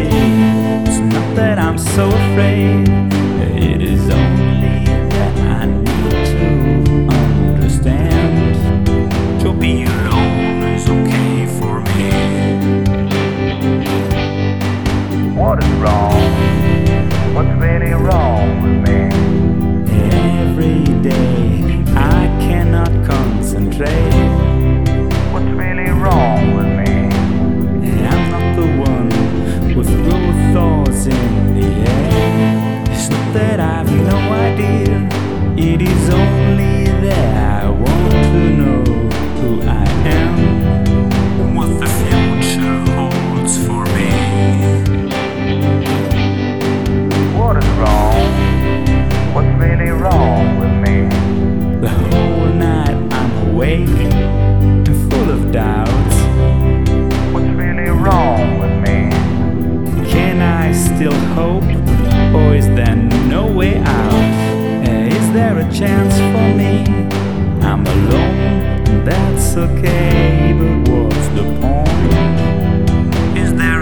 day. It's not that I'm so afraid, it is only that I need to understand. To be alone is okay for me. What is wrong? What's really wrong with me? Every day I cannot concentrate. What's really wrong with me? I'm not the one with rude thoughts in the air. It's not that I've no idea, it is only that I want to know who I am and what the future holds for me. What is wrong? What's really wrong with me? The whole night I'm awake and full of doubts. What's really wrong with me? Can I still hope, or is there no way out? Is there a chance for me? I'm alone, and that's okay, but what's the point? Is there